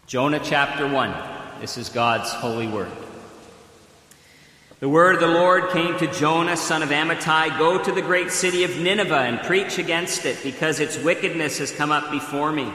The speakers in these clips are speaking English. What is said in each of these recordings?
Jonah chapter 1. This is God's holy word. The word of the Lord came to Jonah, son of Amittai, "Go to the great city of Nineveh and preach against it, because its wickedness has come up before me."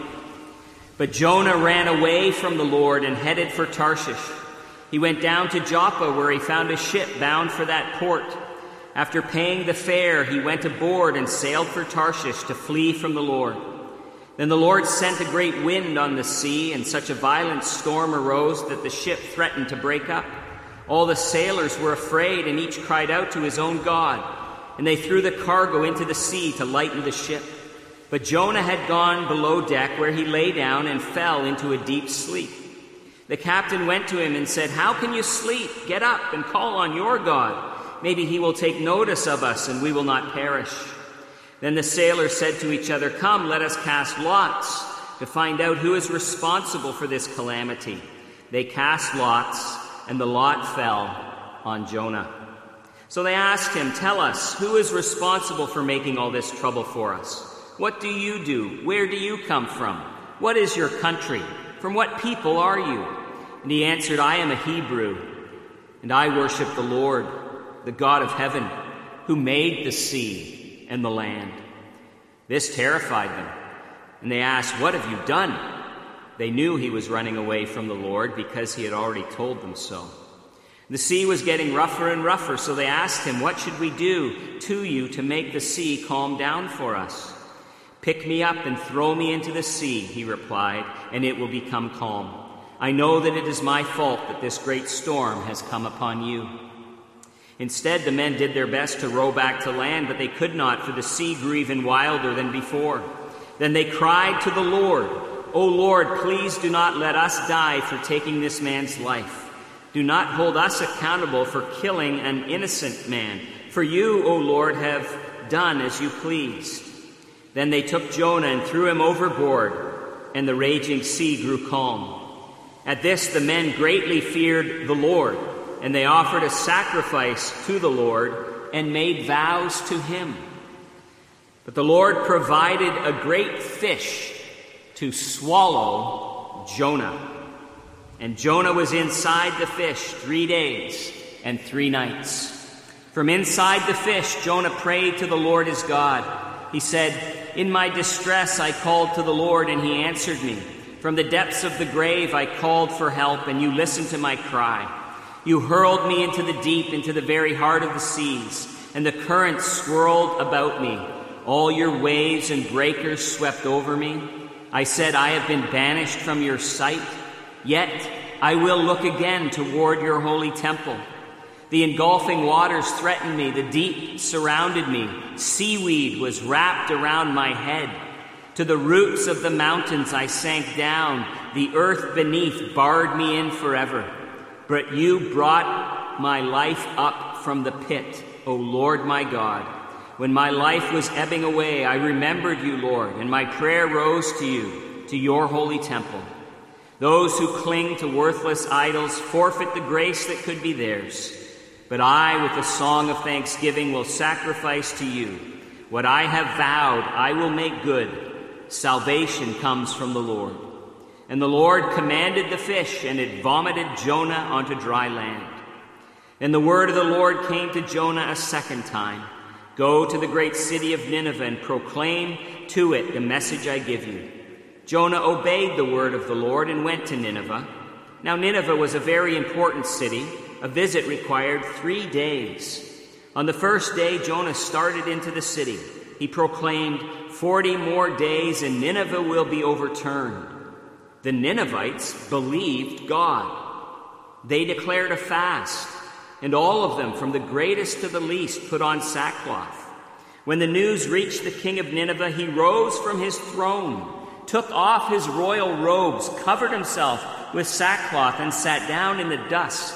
But Jonah ran away from the Lord and headed for Tarshish. He went down to Joppa, where he found a ship bound for that port. After paying the fare, he went aboard and sailed for Tarshish to flee from the Lord. Then the Lord sent a great wind on the sea, and such a violent storm arose that the ship threatened to break up. All the sailors were afraid, and each cried out to his own God, and they threw the cargo into the sea to lighten the ship. But Jonah had gone below deck, where he lay down and fell into a deep sleep. The captain went to him and said, "How can you sleep? Get up and call on your God. Maybe he will take notice of us, and we will not perish." Then the sailors said to each other, "Come, let us cast lots to find out who is responsible for this calamity." They cast lots, and the lot fell on Jonah. So they asked him, "Tell us, who is responsible for making all this trouble for us? What do you do? Where do you come from? What is your country? From what people are you?" And he answered, "I am a Hebrew, and I worship the Lord, the God of heaven, who made the sea and the land." This terrified them, and they asked, "What have you done?" They knew he was running away from the Lord, because he had already told them so. The sea was getting rougher and rougher, so they asked him, "What should we do to you to make the sea calm down for us?" "Pick me up and throw me into the sea," he replied, "and it will become calm. I know that it is my fault that this great storm has come upon you." Instead, the men did their best to row back to land, but they could not, for the sea grew even wilder than before. Then they cried to the Lord, "O Lord, please do not let us die for taking this man's life. Do not hold us accountable for killing an innocent man, for you, O Lord, have done as you pleased." Then they took Jonah and threw him overboard, and the raging sea grew calm. At this the men greatly feared the Lord, and they offered a sacrifice to the Lord and made vows to him. But the Lord provided a great fish to swallow Jonah. And Jonah was inside the fish 3 days and 3 nights. From inside the fish, Jonah prayed to the Lord his God. He said, "In my distress I called to the Lord, and he answered me. From the depths of the grave I called for help, and you listened to my cry. You hurled me into the deep, into the very heart of the seas, and the currents swirled about me. All your waves and breakers swept over me. I said, I have been banished from your sight, yet I will look again toward your holy temple. The engulfing waters threatened me, the deep surrounded me. Seaweed was wrapped around my head. To the roots of the mountains I sank down. The earth beneath barred me in forever. But you brought my life up from the pit, O Lord my God. When my life was ebbing away, I remembered you, Lord, and my prayer rose to you, to your holy temple. Those who cling to worthless idols forfeit the grace that could be theirs. But I, with a song of thanksgiving, will sacrifice to you. What I have vowed, I will make good. Salvation comes from the Lord." And the Lord commanded the fish, and it vomited Jonah onto dry land. Then the word of the Lord came to Jonah a second time. "Go to the great city of Nineveh and proclaim to it the message I give you." Jonah obeyed the word of the Lord and went to Nineveh. Now Nineveh was a very important city. A visit required 3 days. On the first day, Jonah started into the city. He proclaimed, 40 more days and Nineveh will be overturned." The Ninevites believed God. They declared a fast, and all of them, from the greatest to the least, put on sackcloth. When the news reached the king of Nineveh, he rose from his throne, took off his royal robes, covered himself with sackcloth, and sat down in the dust.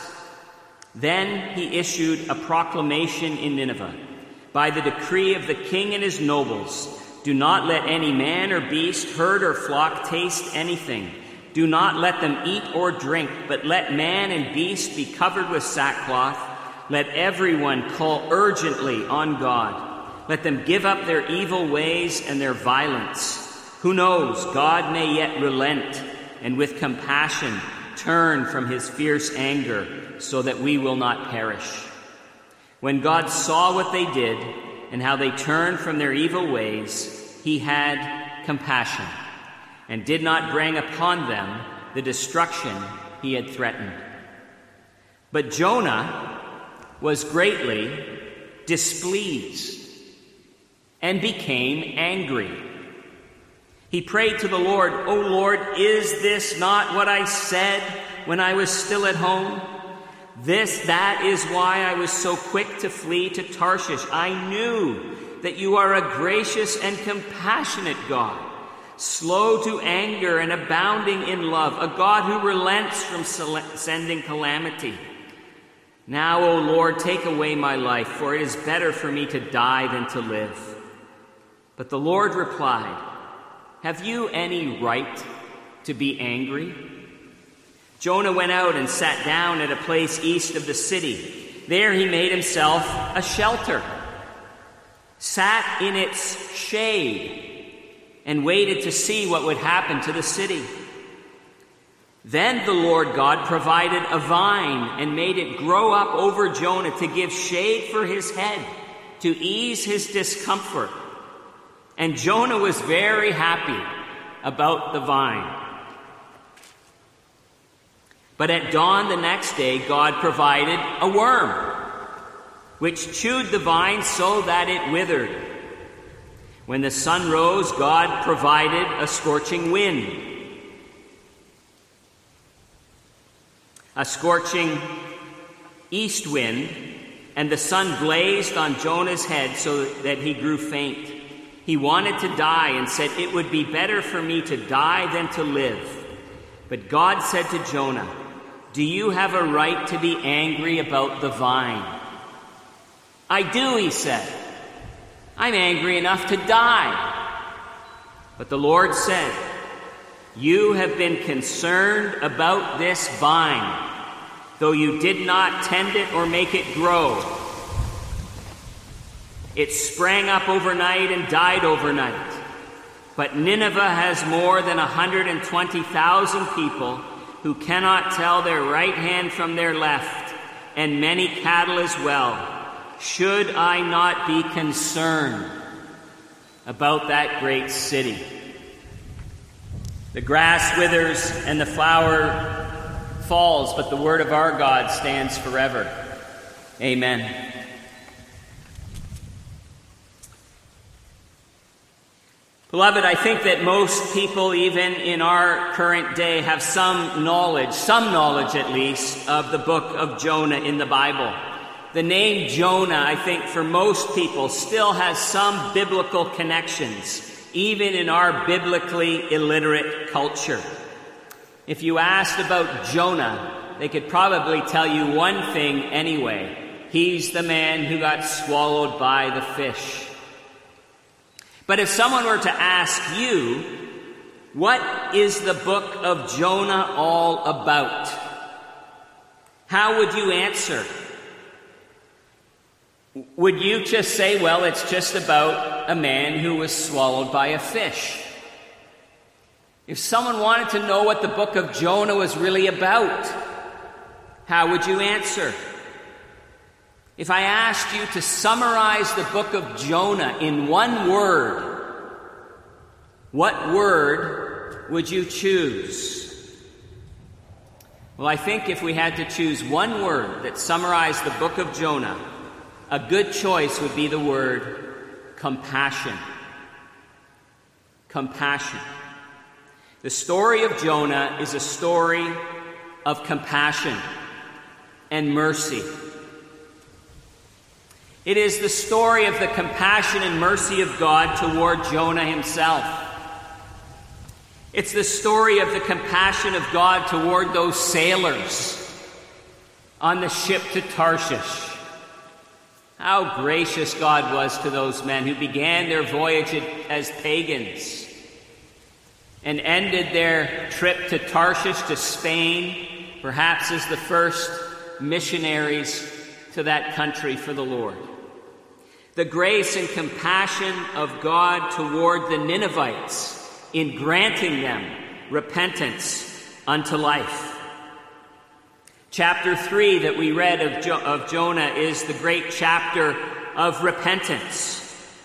Then he issued a proclamation in Nineveh. "By the decree of the king and his nobles, do not let any man or beast, herd or flock taste anything. Do not let them eat or drink, but let man and beast be covered with sackcloth. Let everyone call urgently on God. Let them give up their evil ways and their violence. Who knows, God may yet relent and with compassion turn from his fierce anger so that we will not perish. When God saw what they did and how they turned from their evil ways, he had compassion and did not bring upon them the destruction he had threatened. But Jonah was greatly displeased and became angry. He prayed to the Lord, "O Lord, is this not what I said when I was still at home? That is why I was so quick to flee to Tarshish. I knew that you are a gracious and compassionate God, slow to anger and abounding in love, a God who relents from sending calamity. Now, O Lord, take away my life, for it is better for me to die than to live." But the Lord replied, "Have you any right to be angry?" Jonah went out and sat down at a place east of the city. There he made himself a shelter, sat in its shade, and waited to see what would happen to the city. Then the Lord God provided a vine and made it grow up over Jonah to give shade for his head, to ease his discomfort. And Jonah was very happy about the vine. But at dawn the next day, God provided a worm, which chewed the vine so that it withered. When the sun rose, God provided a scorching wind, a scorching east wind, and the sun blazed on Jonah's head so that he grew faint. He wanted to die and said, "It would be better for me to die than to live." But God said to Jonah, "Do you have a right to be angry about the vine?" "I do," he said. "I'm angry enough to die." But the Lord said, "You have been concerned about this vine, though you did not tend it or make it grow. It sprang up overnight and died overnight. But Nineveh has more than 120,000 people who cannot tell their right hand from their left, and many cattle as well. Should I not be concerned about that great city?" The grass withers and the flower falls, but the word of our God stands forever. Amen. Beloved, I think that most people, even in our current day, have some knowledge at least, of the book of Jonah in the Bible. The name Jonah, I think, for most people still has some biblical connections, even in our biblically illiterate culture. If you asked about Jonah, they could probably tell you one thing anyway. He's the man who got swallowed by the fish. But if someone were to ask you, what is the book of Jonah all about? How would you answer? Would you just say, well, it's just about a man who was swallowed by a fish? If someone wanted to know what the book of Jonah was really about, how would you answer? If I asked you to summarize the book of Jonah in one word, what word would you choose? Well, I think if we had to choose one word that summarized the book of Jonah, a good choice would be the word compassion. Compassion. The story of Jonah is a story of compassion and mercy. It is the story of the compassion and mercy of God toward Jonah himself. It's the story of the compassion of God toward those sailors on the ship to Tarshish. How gracious God was to those men who began their voyage as pagans and ended their trip to Tarshish, to Spain, perhaps as the first missionaries to that country for the Lord. The grace and compassion of God toward the Ninevites in granting them repentance unto life. Chapter 3 that we read of Jonah is the great chapter of repentance.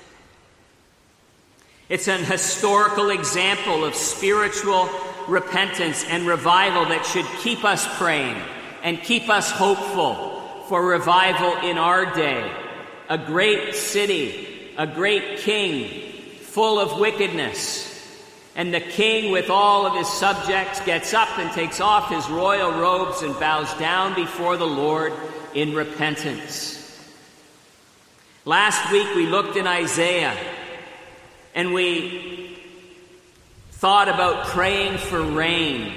It's an historical example of spiritual repentance and revival that should keep us praying and keep us hopeful for revival in our day. A great city, a great king, full of wickedness. And the king, with all of his subjects, gets up and takes off his royal robes and bows down before the Lord in repentance. Last week we looked in Isaiah and we thought about praying for rain.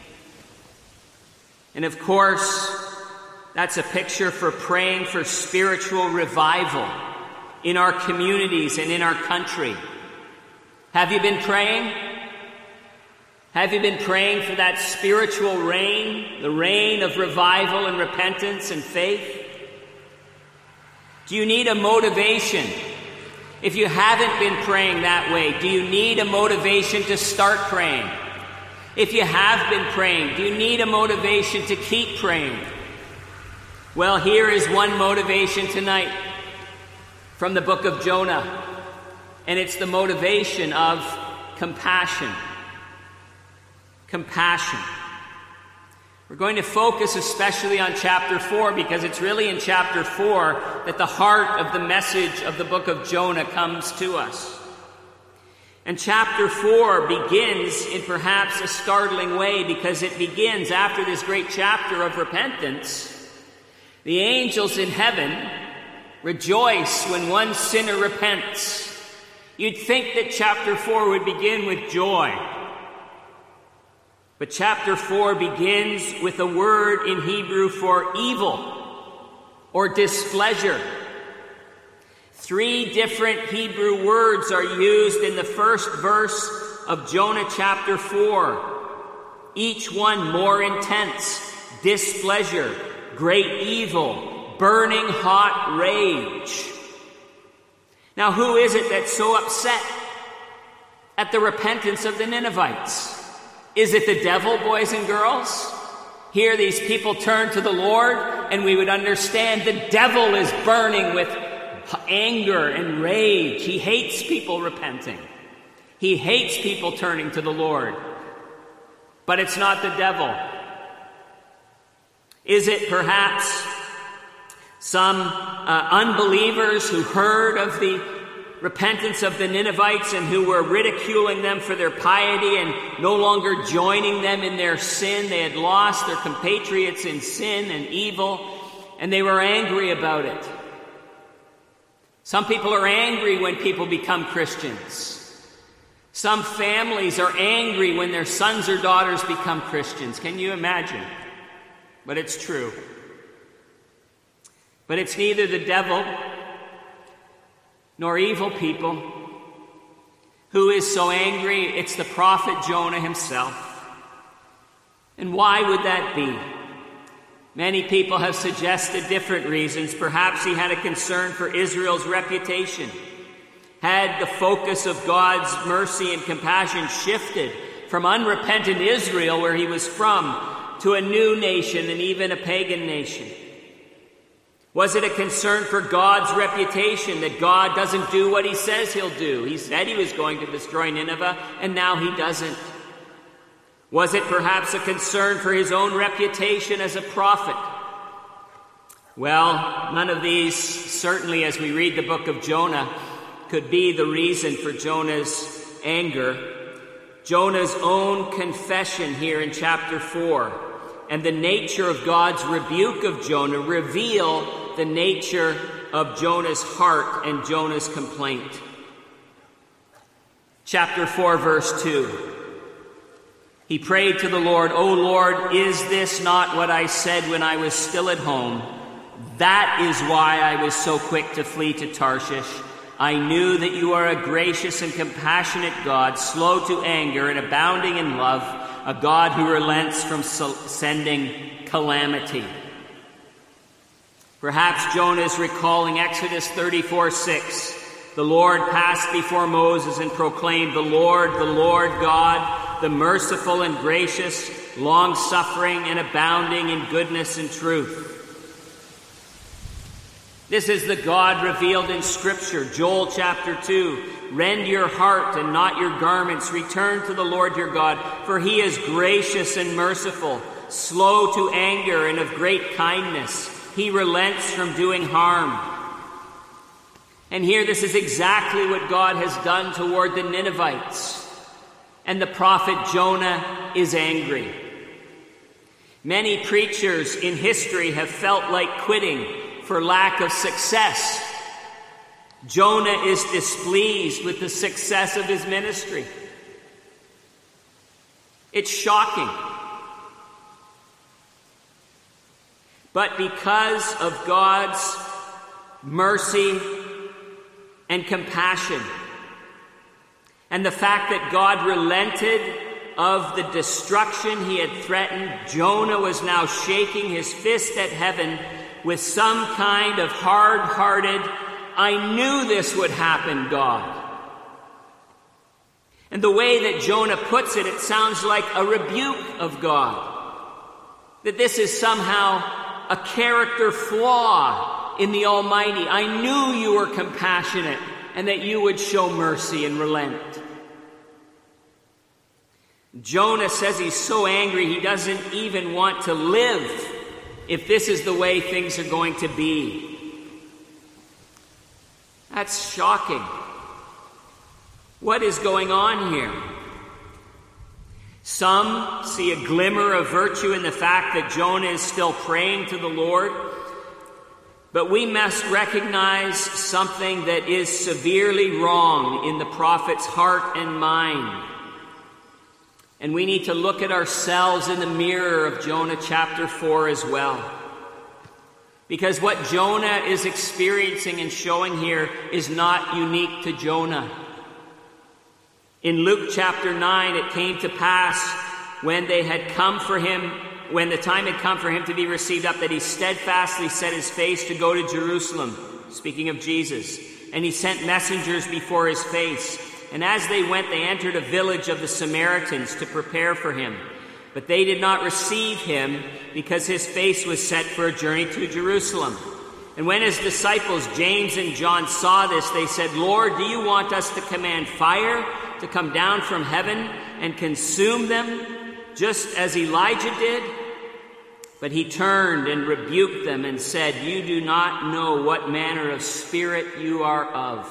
And of course, that's a picture for praying for spiritual revival in our communities and in our country. Have you been praying? Have you been praying for that spiritual rain, the rain of revival and repentance and faith? Do you need a motivation? If you haven't been praying that way, do you need a motivation to start praying? If you have been praying, do you need a motivation to keep praying? Well, here is one motivation tonight from the book of Jonah, and it's the motivation of compassion. Compassion. We're going to focus especially on chapter 4 because it's really in chapter 4 that the heart of the message of the book of Jonah comes to us. And chapter 4 begins in perhaps a startling way because it begins after this great chapter of repentance. The angels in heaven rejoice when one sinner repents. You'd think that chapter 4 would begin with joy. But chapter 4 begins with a word in Hebrew for evil or displeasure. 3 different Hebrew words are used in the first verse of Jonah chapter 4. Each one more intense: displeasure, great evil, burning hot rage. Now, who is it that's so upset at the repentance of the Ninevites? Is it the devil, boys and girls? Here these people turn to the Lord, and we would understand the devil is burning with anger and rage. He hates people repenting. He hates people turning to the Lord. But it's not the devil. Is it perhaps some unbelievers who heard of the repentance of the Ninevites and who were ridiculing them for their piety and no longer joining them in their sin? They had lost their compatriots in sin and evil, and they were angry about it. Some people are angry when people become Christians. Some families are angry when their sons or daughters become Christians. Can you imagine? But it's true. But it's neither the devil nor evil people who is so angry. It's the prophet Jonah himself. And why would that be? Many people have suggested different reasons. Perhaps he had a concern for Israel's reputation. Had the focus of God's mercy and compassion shifted from unrepentant Israel, where he was from, to a new nation and even a pagan nation? Was it a concern for God's reputation, that God doesn't do what he says he'll do? He said he was going to destroy Nineveh, and now he doesn't. Was it perhaps a concern for his own reputation as a prophet? Well, none of these, certainly as we read the book of Jonah, could be the reason for Jonah's anger. Jonah's own confession here in chapter 4 and the nature of God's rebuke of Jonah reveal the nature of Jonah's heart and Jonah's complaint. Chapter 4, verse 2. He prayed to the Lord, "O Lord, is this not what I said when I was still at home? That is why I was so quick to flee to Tarshish. I knew that you are a gracious and compassionate God, slow to anger and abounding in love, a God who relents from sending calamity." Perhaps Jonah is recalling Exodus 34:6. The Lord passed before Moses and proclaimed, the Lord God, the merciful and gracious, long-suffering and abounding in goodness and truth. This is the God revealed in Scripture. Joel chapter 2, rend your heart and not your garments. Return to the Lord your God, for he is gracious and merciful, slow to anger and of great kindness. He relents from doing harm. And here this is exactly what God has done toward the Ninevites. And the prophet Jonah is angry. Many preachers in history have felt like quitting for lack of success. Jonah is displeased with the success of his ministry. It's shocking. But because of God's mercy and compassion, and the fact that God relented of the destruction he had threatened, Jonah was now shaking his fist at heaven with some kind of hard-hearted, I knew this would happen, God. And the way that Jonah puts it, it sounds like a rebuke of God. That this is somehow a character flaw in the Almighty. I knew you were compassionate and that you would show mercy and relent. Jonah says he's so angry he doesn't even want to live if this is the way things are going to be. That's shocking. What is going on here? Some see a glimmer of virtue in the fact that Jonah is still praying to the Lord. But we must recognize something that is severely wrong in the prophet's heart and mind. And we need to look at ourselves in the mirror of Jonah chapter 4 as well. Because what Jonah is experiencing and showing here is not unique to Jonah. In Luke chapter 9, it came to pass when the time had come for him to be received up, that he steadfastly set his face to go to Jerusalem, speaking of Jesus. And he sent messengers before his face. And as they went, they entered a village of the Samaritans to prepare for him. But they did not receive him because his face was set for a journey to Jerusalem. And when his disciples, James and John, saw this, they said, Lord, do you want us to command fire to come down from heaven and consume them, just as Elijah did? But he turned and rebuked them and said, you do not know what manner of spirit you are of.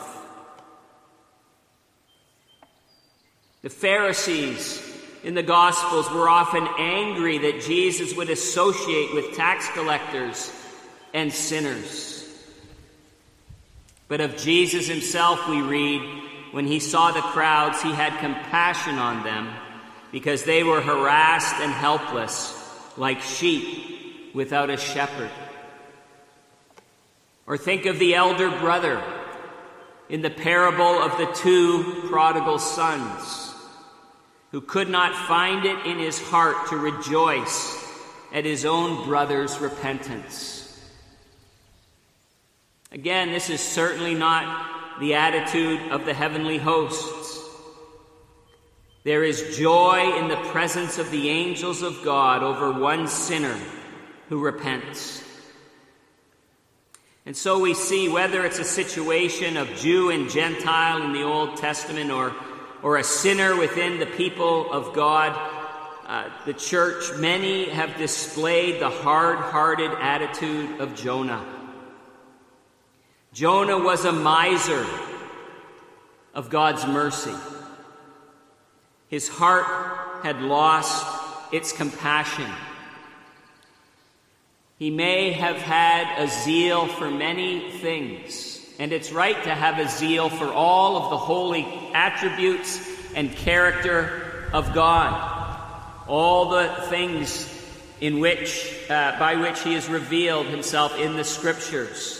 The Pharisees in the Gospels were often angry that Jesus would associate with tax collectors and sinners. But of Jesus himself we read, when he saw the crowds, he had compassion on them because they were harassed and helpless like sheep without a shepherd. Or think of the elder brother in the parable of the two prodigal sons, who could not find it in his heart to rejoice at his own brother's repentance. Again, this is certainly not the attitude of the heavenly hosts. There is joy in the presence of the angels of God over one sinner who repents. And so we see, whether it's a situation of Jew and Gentile in the Old Testament or a sinner within the people of God, the church, many have displayed the hard-hearted attitude of Jonah. Jonah was a miser of God's mercy. His heart had lost its compassion. He may have had a zeal for many things, and it's right to have a zeal for all of the holy attributes and character of God, all the things in which, by which he has revealed himself in the Scriptures.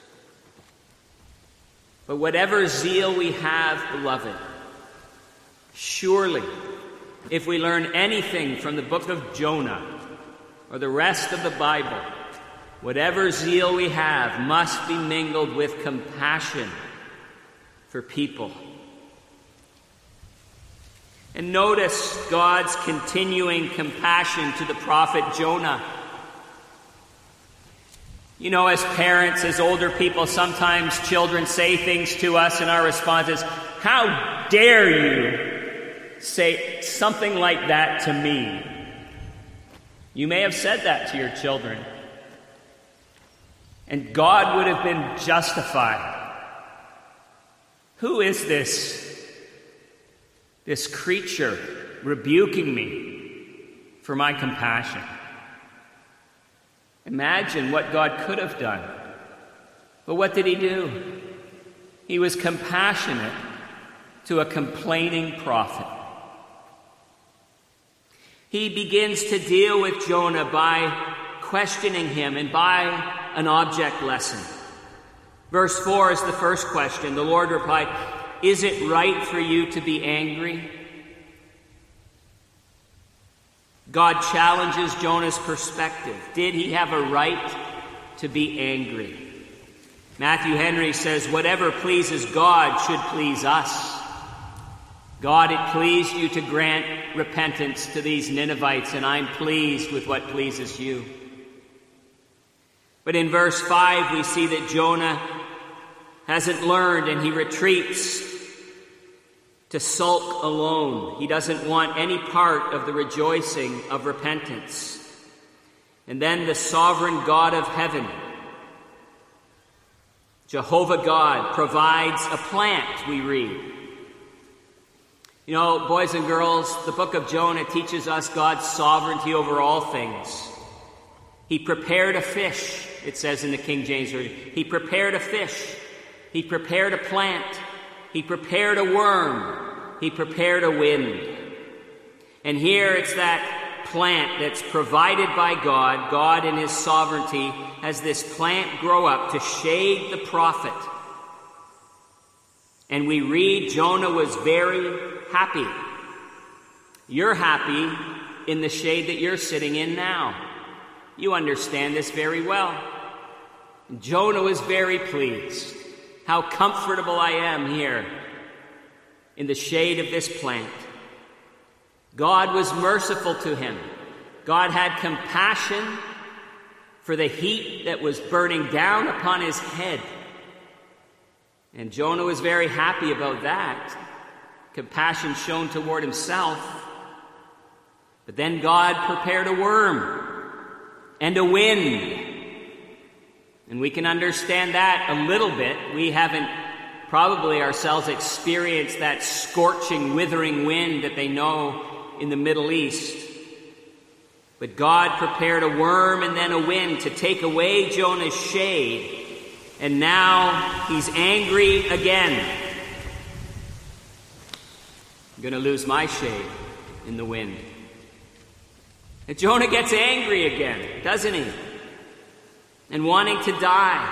But whatever zeal we have, beloved, surely, if we learn anything from the book of Jonah or the rest of the Bible, whatever zeal we have must be mingled with compassion for people. And notice God's continuing compassion to the prophet Jonah. You know, as parents, as older people, sometimes children say things to us and our response is, "How dare you say something like that to me?" You may have said that to your children. And God would have been justified. Who is this creature rebuking me for my compassion? Imagine what God could have done. But what did he do? He was compassionate to a complaining prophet. He begins to deal with Jonah by questioning him and by an object lesson. Verse 4 is the first question. The Lord replied, "Is it right for you to be angry?" God challenges Jonah's perspective. Did he have a right to be angry? Matthew Henry says, "Whatever pleases God should please us." God, it pleased you to grant repentance to these Ninevites, and I'm pleased with what pleases you. But in verse 5, we see that Jonah hasn't learned, and he retreats to sulk alone. He doesn't want any part of the rejoicing of repentance. And then the sovereign God of heaven, Jehovah God, provides a plant, we read. You know, boys and girls, the book of Jonah teaches us God's sovereignty over all things. He prepared a fish, it says in the King James Version. He prepared a fish. He prepared a plant. He prepared a worm. He prepared a wind. And here it's that plant that's provided by God. God in his sovereignty has this plant grow up to shade the prophet. And we read Jonah was very happy. You're happy in the shade that you're sitting in now. You understand this very well. Jonah was very pleased. How comfortable I am here in the shade of this plant. God was merciful to him. God had compassion for the heat that was burning down upon his head. And Jonah was very happy about that. Compassion shown toward himself. But then God prepared a worm and a wind. And we can understand that a little bit. We haven't probably ourselves experienced that scorching, withering wind that they know in the Middle East. But God prepared a worm and then a wind to take away Jonah's shade. And now he's angry again. I'm going to lose my shade in the wind. And Jonah gets angry again, doesn't he? And wanting to die.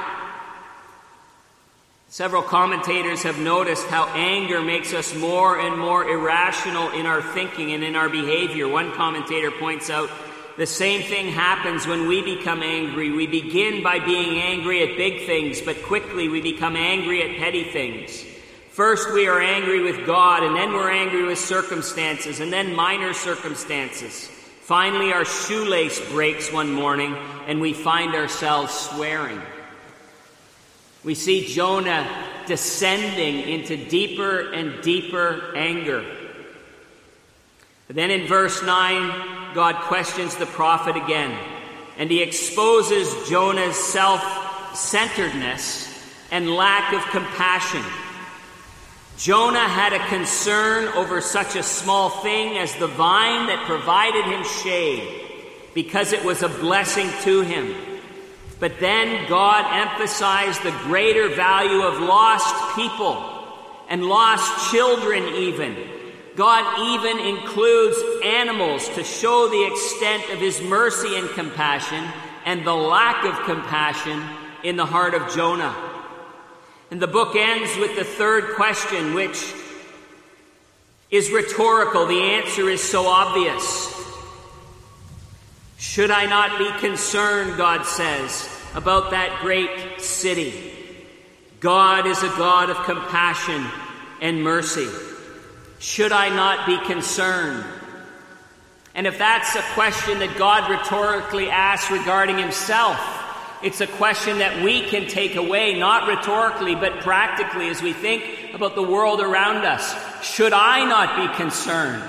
Several commentators have noticed how anger makes us more and more irrational in our thinking and in our behavior. One commentator points out the same thing happens when we become angry. We begin by being angry at big things, but quickly we become angry at petty things. First we are angry with God, and then we're angry with circumstances, and then minor circumstances. Finally, our shoelace breaks one morning, and we find ourselves swearing. We see Jonah descending into deeper and deeper anger. But then in verse 9, God questions the prophet again, and he exposes Jonah's self-centeredness and lack of compassion. Jonah had a concern over such a small thing as the vine that provided him shade, because it was a blessing to him. But then God emphasized the greater value of lost people and lost children even. God even includes animals to show the extent of his mercy and compassion and the lack of compassion in the heart of Jonah. And the book ends with the third question, which is rhetorical. The answer is so obvious. Should I not be concerned, God says, about that great city? God is a God of compassion and mercy. Should I not be concerned? And if that's a question that God rhetorically asks regarding himself, it's a question that we can take away, not rhetorically, but practically as we think about the world around us. Should I not be concerned?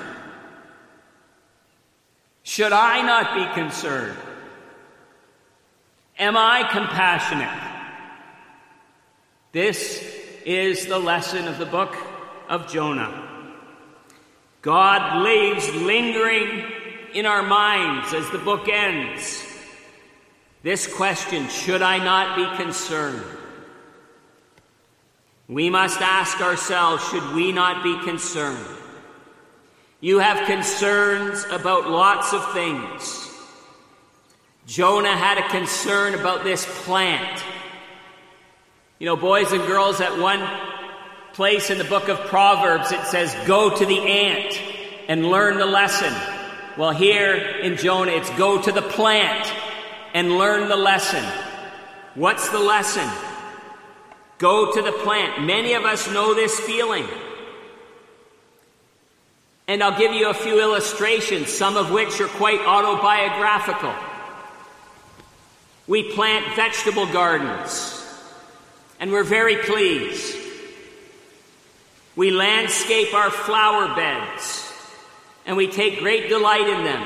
Should I not be concerned? Am I compassionate? This is the lesson of the book of Jonah. God leaves lingering in our minds as the book ends this question, should I not be concerned? We must ask ourselves, should we not be concerned? You have concerns about lots of things. Jonah had a concern about this plant. You know, boys and girls, at one place in the book of Proverbs it says, go to the ant and learn the lesson. Well, here in Jonah it's go to the plant and learn the lesson. What's the lesson? Go to the plant. Many of us know this feeling. And I'll give you a few illustrations, some of which are quite autobiographical. We plant vegetable gardens, and we're very pleased. We landscape our flower beds, and we take great delight in them.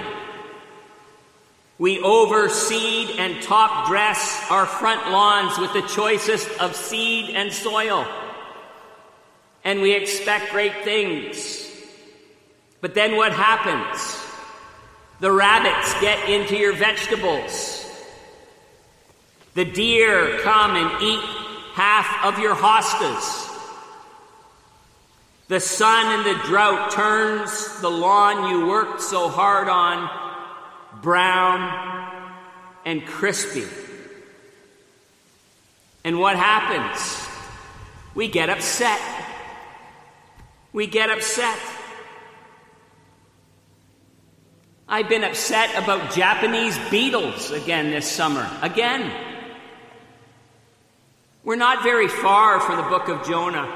We overseed and top dress our front lawns with the choicest of seed and soil, and we expect great things. But then what happens? The rabbits get into your vegetables. The deer come and eat half of your hostas. The sun and the drought turns the lawn you worked so hard on brown and crispy. And what happens? We get upset. We get upset. I've been upset about Japanese beetles again this summer. Again. We're not very far from the book of Jonah.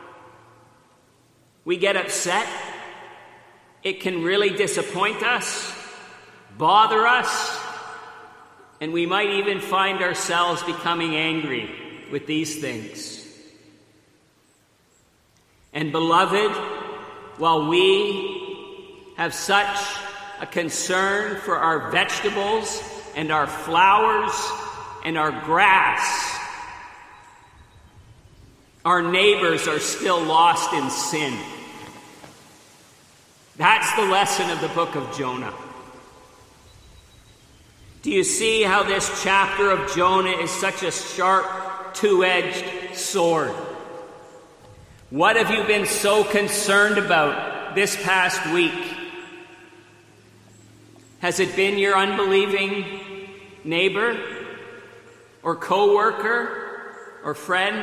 We get upset. It can really disappoint us, bother us, and we might even find ourselves becoming angry with these things. And beloved, while we have such a concern for our vegetables and our flowers and our grass, our neighbors are still lost in sin. That's the lesson of the book of Jonah. Do you see how this chapter of Jonah is such a sharp, two-edged sword? What have you been so concerned about this past week? Has it been your unbelieving neighbor or co-worker or friend?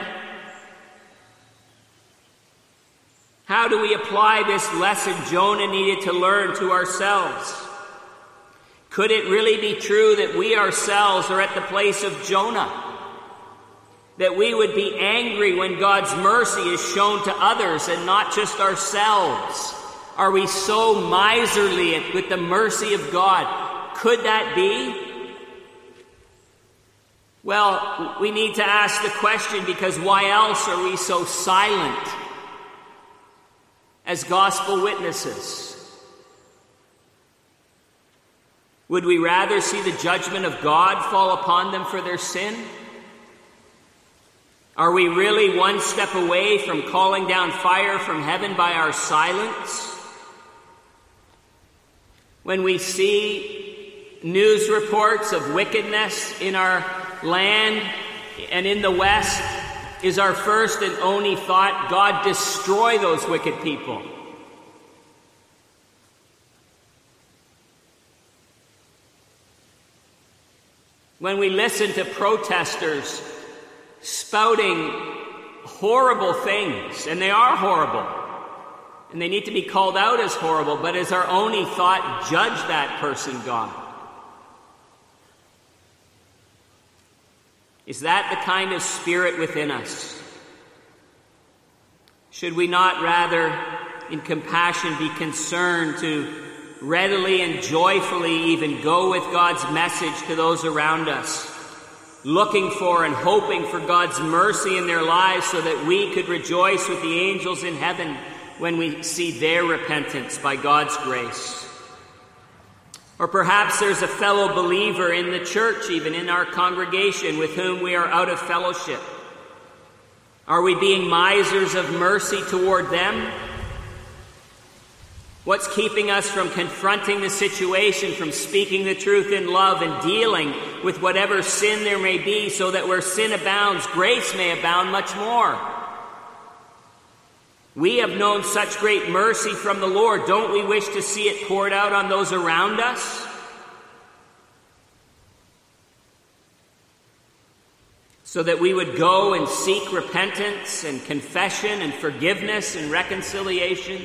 How do we apply this lesson Jonah needed to learn to ourselves? Could it really be true that we ourselves are at the place of Jonah? That we would be angry when God's mercy is shown to others and not just ourselves? Are we so miserly with the mercy of God? Could that be? Well, we need to ask the question, because why else are we so silent as gospel witnesses? Would we rather see the judgment of God fall upon them for their sin? Are we really one step away from calling down fire from heaven by our silence? When we see news reports of wickedness in our land and in the West, is our first and only thought, God, destroy those wicked people? When we listen to protesters spouting horrible things, and they are horrible, and they need to be called out as horrible, but is our only thought, judge that person, God? Is that the kind of spirit within us? Should we not rather in compassion, be concerned to readily and joyfully even go with God's message to those around us, looking for and hoping for God's mercy in their lives so that we could rejoice with the angels in heaven when we see their repentance by God's grace. Or perhaps there's a fellow believer in the church, even in our congregation, with whom we are out of fellowship. Are we being misers of mercy toward them? What's keeping us from confronting the situation, from speaking the truth in love and dealing with whatever sin there may be, so that where sin abounds, grace may abound much more? We have known such great mercy from the Lord. Don't we wish to see it poured out on those around us? So that we would go and seek repentance and confession and forgiveness and reconciliation.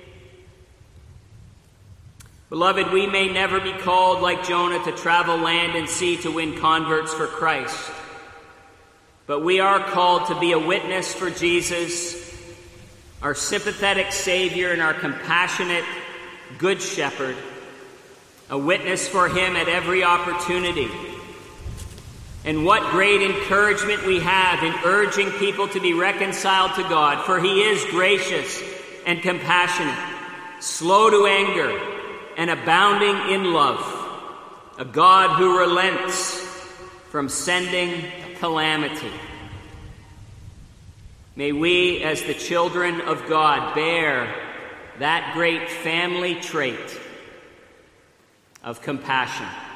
Beloved, we may never be called like Jonah to travel land and sea to win converts for Christ. But we are called to be a witness for Jesus, our sympathetic Savior and our compassionate Good Shepherd, a witness for him at every opportunity. And what great encouragement we have in urging people to be reconciled to God, for he is gracious and compassionate, slow to anger, and abounding in love, a God who relents from sending calamity. May we, as the children of God, bear that great family trait of compassion.